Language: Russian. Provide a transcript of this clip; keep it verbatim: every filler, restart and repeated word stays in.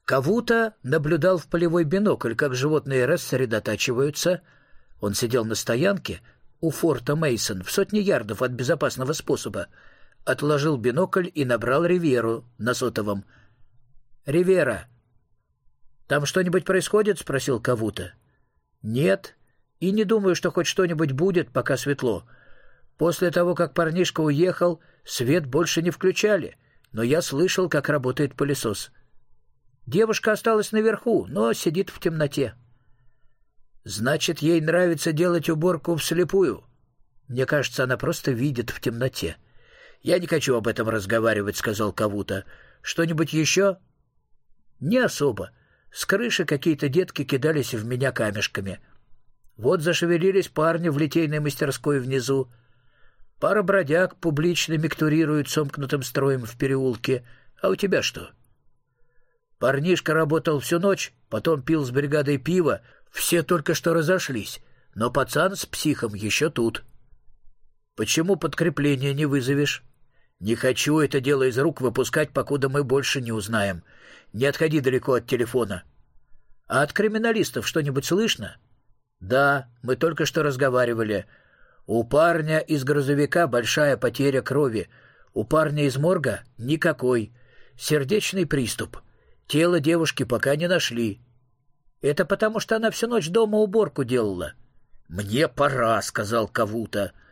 Кавута наблюдал в полевой бинокль, как животные рассредотачиваются. Он сидел на стоянке у форта Мейсон в сотне ярдов от безопасного способа. Отложил бинокль и набрал Риверу на сотовом. «Ривера, там что-нибудь происходит?» — спросил Кавута. «Нет, и не думаю, что хоть что-нибудь будет, пока светло. После того, как парнишка уехал, свет больше не включали, но я слышал, как работает пылесос. Девушка осталась наверху, но сидит в темноте». «Значит, ей нравится делать уборку вслепую. Мне кажется, она просто видит в темноте». «Я не хочу об этом разговаривать», — сказал Кавута. «Что-нибудь еще?» «Не особо. С крыши какие-то детки кидались в меня камешками. Вот зашевелились парни в литейной мастерской внизу. Пара бродяг публично миктурирует сомкнутым строем в переулке. А у тебя что?» «Парнишка работал всю ночь, потом пил с бригадой пива. Все только что разошлись, но пацан с психом еще тут». «Почему подкрепление не вызовешь?» «Не хочу это дело из рук выпускать, покуда мы больше не узнаем. Не отходи далеко от телефона». «А от криминалистов что-нибудь слышно?» «Да, мы только что разговаривали. У парня из грузовика большая потеря крови. У парня из морга никакой. Сердечный приступ. Тело девушки пока не нашли». «Это потому, что она всю ночь дома уборку делала». «Мне пора», — сказал Кавута.